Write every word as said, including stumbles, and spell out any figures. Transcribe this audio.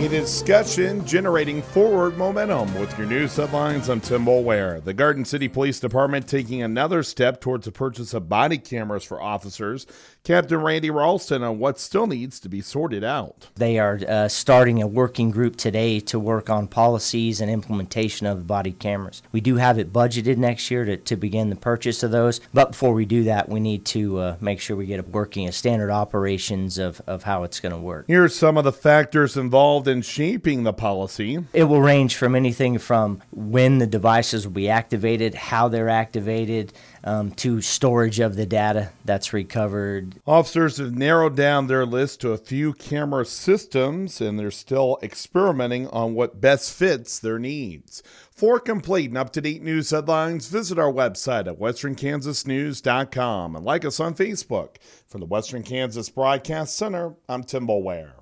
In a discussion generating forward momentum with your news headlines, I'm Tim Boulware. The Garden City Police Department taking another step towards the purchase of body cameras for officers. Captain Randy Ralston on what still needs to be sorted out. They are uh, starting a working group today to work on policies and implementation of the body cameras. We do have it budgeted next year to, to begin the purchase of those, but before we do that, we need to uh, make sure we get it working as standard operations of, of how it's going to work. Here's some of the factors involved in shaping the policy. It will range from anything from when the devices will be activated, how they're activated, um, to storage of the data that's recovered. Officers have narrowed down their list to a few camera systems, and they're still experimenting on what best fits their needs. For complete and up-to-date news headlines, visit our website at western kansas news dot com and like us on Facebook. From the Western Kansas Broadcast Center, I'm Tim Boulware.